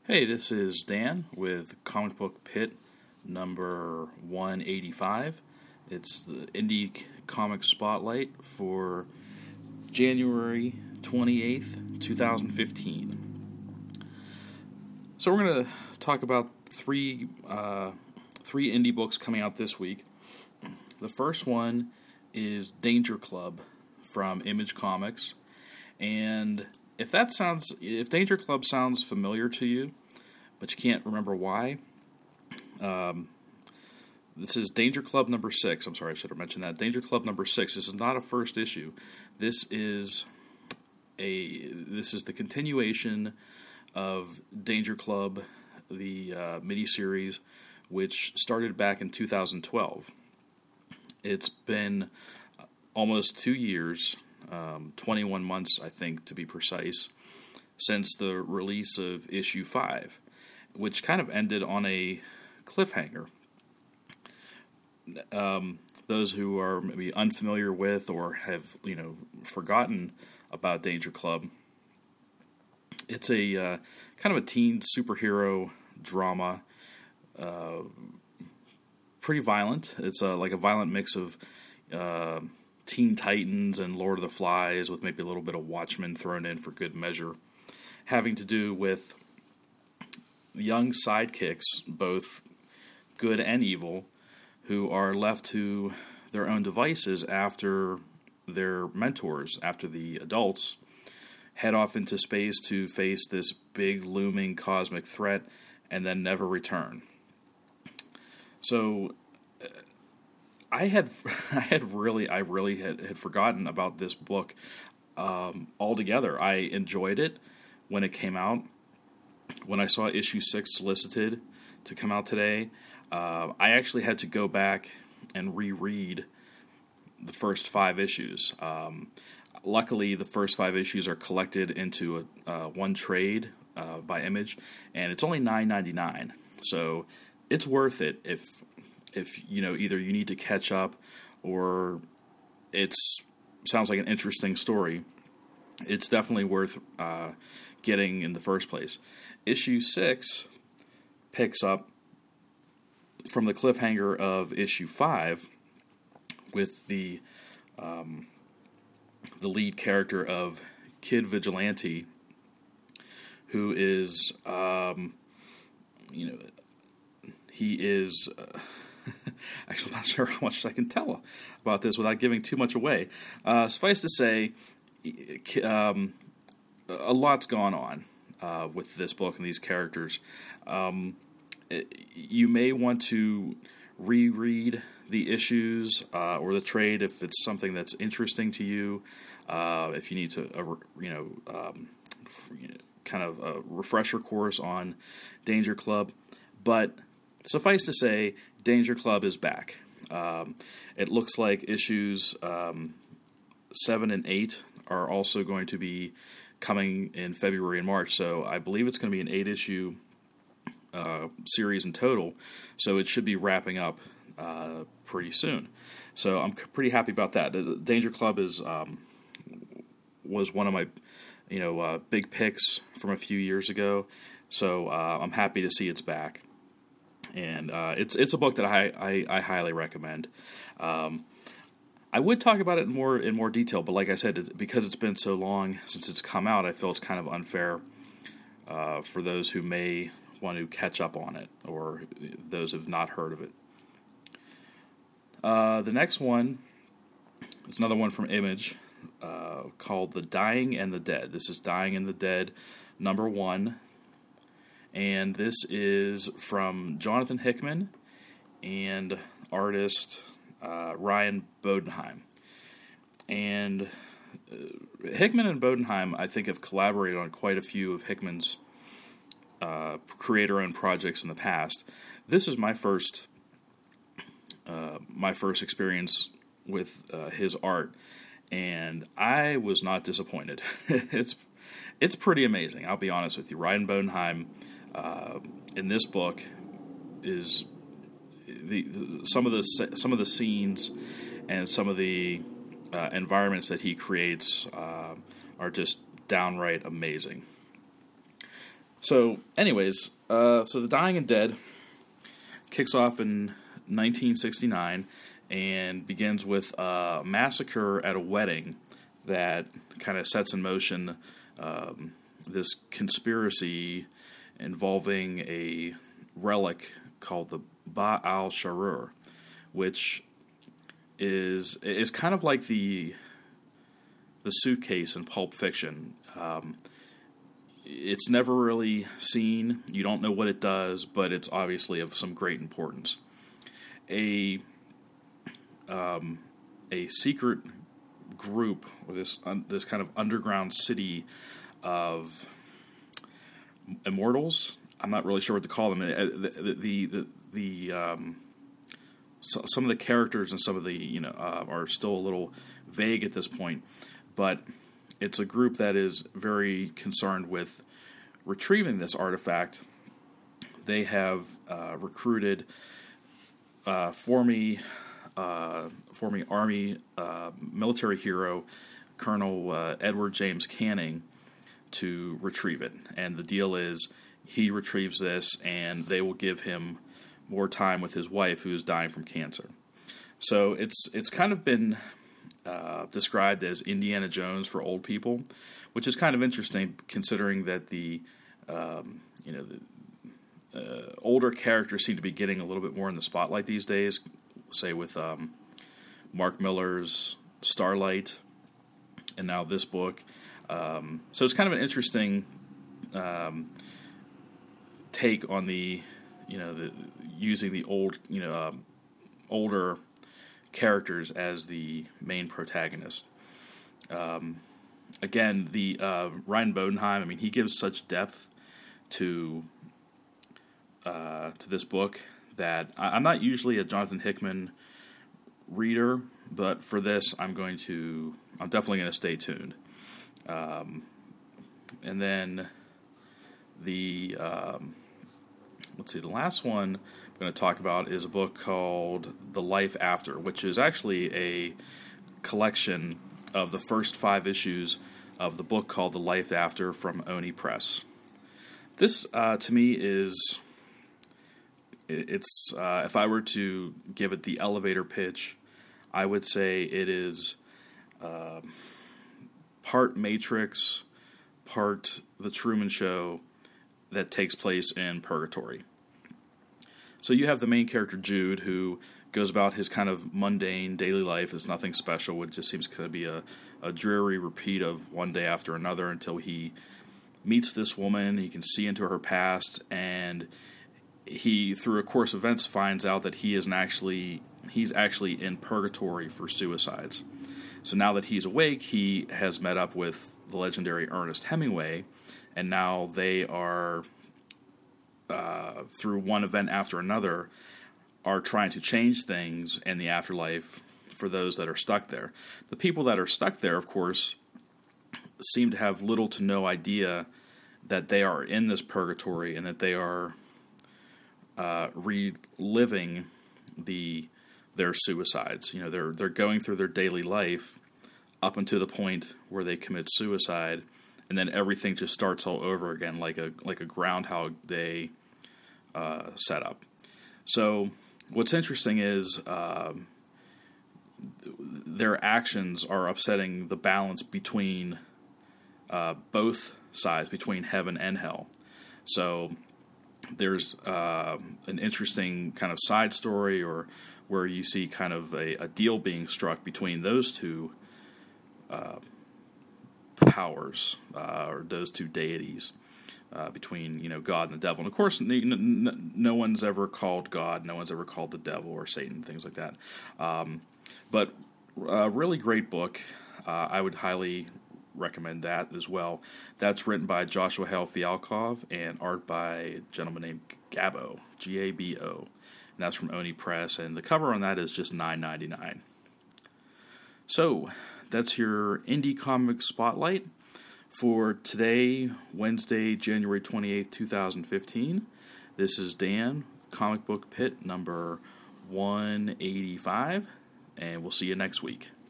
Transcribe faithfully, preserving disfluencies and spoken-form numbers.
Hey, this is Dan with Comic Book Pit number one eighty-five. It's the Indie Comic Spotlight for January twenty-eighth, twenty fifteen. So we're going to talk about three uh, three indie books coming out this week. The first one is Danger Club from Image Comics, and If that sounds, if Danger Club sounds familiar to you, but you can't remember why, um, this is Danger Club number six. I'm sorry, I should have mentioned that. Danger Club number six. This is not a first issue. This is a this is the continuation of Danger Club, the uh, miniseries, which started back in two thousand twelve. It's been almost two years. Um, twenty-one months, I think, to be precise, since the release of issue five, which kind of ended on a cliffhanger. Um, those who are maybe unfamiliar with or have, you know, forgotten about Danger Club, it's a uh, kind of a teen superhero drama, uh, pretty violent. It's a, like a violent mix of Uh, Teen Titans and Lord of the Flies, with maybe a little bit of Watchmen thrown in for good measure, having to do with young sidekicks, both good and evil, who are left to their own devices after their mentors, after the adults, head off into space to face this big looming cosmic threat and then never return. So I had, I had really, I really had, had forgotten about this book um, altogether. I enjoyed it when it came out. When I saw issue six solicited to come out today, uh, I actually had to go back and reread the first five issues. Um, luckily, the first five issues are collected into a, uh, one trade uh, by Image, and it's only nine ninety-nine. So it's worth it if. If, you know, either you need to catch up or it's sounds like an interesting story, it's definitely worth uh, getting in the first place. Issue six picks up from the cliffhanger of issue five with the um, the lead character of Kid Vigilante, who is, um, you know, he is... Uh, Actually, I'm not sure how much I can tell about this without giving too much away. Uh, suffice to say, um, a lot's gone on uh, with this book and these characters. Um, it, you may want to reread the issues uh, or the trade if it's something that's interesting to you. Uh, if you need to, uh, you know, um, kind of a refresher course on Danger Club, but suffice to say, Danger Club is back. Um, it looks like issues um, seven and eight are also going to be coming in February and March. So I believe it's going to be an eight-issue uh, series in total. So it should be wrapping up uh, pretty soon. So I'm pretty happy about that. The Danger Club is um, was one of my you know uh, big picks from a few years ago. So uh, I'm happy to see it's back. And uh, it's it's a book that I, I, I highly recommend. Um, I would talk about it in more in more detail, but like I said, it's, because it's been so long since it's come out, I feel it's kind of unfair uh, for those who may want to catch up on it, or those who have not heard of it. Uh, the next one is another one from Image uh, called The Dying and the Dead. This is Dying and the Dead number one. And this is from Jonathan Hickman and artist uh, Ryan Bodenheim. And uh, Hickman and Bodenheim, I think, have collaborated on quite a few of Hickman's uh, creator-owned projects in the past. This is my first, uh, my first experience with uh, his art, and I was not disappointed. it's it's pretty amazing. I'll be honest with you, Ryan Bodenheim. Uh, in this book is the, the some of the some of the scenes and some of the uh, environments that he creates uh, are just downright amazing. So, anyways, uh, so The Dying and Dead kicks off in nineteen sixty-nine and begins with a massacre at a wedding that kind of sets in motion um, this conspiracy involving a relic called the Ba al-Sharur, which is is kind of like the the suitcase in Pulp Fiction. Um, it's never really seen. You don't know what it does, but it's obviously of some great importance. A um, a secret group, or this un, this kind of underground city of immortals. I'm not really sure what to call them. The the the, the, the um, so, some of the characters and some of the you know uh, are still a little vague at this point, but it's a group that is very concerned with retrieving this artifact. They have uh, recruited uh, former uh, former Army uh, military hero Colonel uh, Edward James Canning to retrieve it, and the deal is he retrieves this, and they will give him more time with his wife, who is dying from cancer. So it's it's kind of been uh, described as Indiana Jones for old people, which is kind of interesting considering that the um, you know the uh, older characters seem to be getting a little bit more in the spotlight these days. Say with um, Mark Miller's Starlight, and now this book. Um, so it's kind of an interesting um, take on the, you know, the, using the old, you know, um, older characters as the main protagonist. Um, again, the uh, Ryan Bodenheim. I mean, he gives such depth to uh, to this book that I, I'm not usually a Jonathan Hickman reader, but for this, I'm going to, I'm definitely going to stay tuned. Um, and then the, um, let's see, the last one I'm going to talk about is a book called The Life After, which is actually a collection of the first five issues of the book called The Life After from Oni Press. This, uh, to me, is, it's, uh, if I were to give it the elevator pitch, I would say it is, uh, part Matrix, part The Truman Show that takes place in Purgatory. So you have the main character, Jude, who goes about his kind of mundane daily life. It's nothing special. It just seems to be a, a dreary repeat of one day after another until he meets this woman. He can see into her past, and he, through a course of events, finds out that he isn't actually, he's actually in Purgatory for suicides. So now that he's awake, he has met up with the legendary Ernest Hemingway, and now they are, uh, through one event after another, are trying to change things in the afterlife for those that are stuck there. The people that are stuck there, of course, seem to have little to no idea that they are in this purgatory and that they are uh, reliving the their suicides. You know, they're they're going through their daily life up until the point where they commit suicide, and then everything just starts all over again, like a like a Groundhog Day uh, setup. So what's interesting is uh, their actions are upsetting the balance between uh, both sides, between heaven and hell. So there's uh, an interesting kind of side story, or where you see kind of a, a deal being struck between those two uh, powers, uh, or those two deities, uh, between, you know, God and the devil. And of course, no, no one's ever called God, no one's ever called the devil or Satan, things like that. Um, but a really great book. Uh, I would highly recommend that as well. That's written by Joshua Hale Fialkov and art by a gentleman named Gabo, G A B O. And that's from Oni Press, and the cover on that is just nine ninety-nine. So, that's your Indie Comic Spotlight for today, Wednesday, January twenty-eighth, twenty fifteen. This is Dan, Comic Book Pit number one eighty-five, and we'll see you next week.